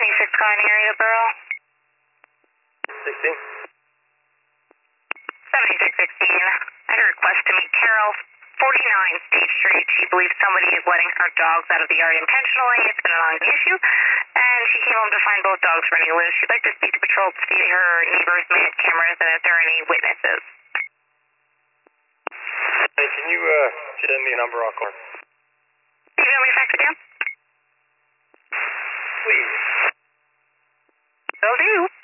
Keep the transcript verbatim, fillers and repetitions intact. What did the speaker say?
seventy-six calling area borough. sixteen. seventy-six sixteen. I had a request to meet Carol, forty-nine State Street. She believes somebody is letting her dogs out of the yard intentionally. It's been an ongoing issue. And she came home to find both dogs running loose. She'd like to speak to patrol to see her neighbors may have cameras and if there are any witnesses. Hey, can you uh, send me a number? I'll call. Do you want me to fax it down? Please. Will do.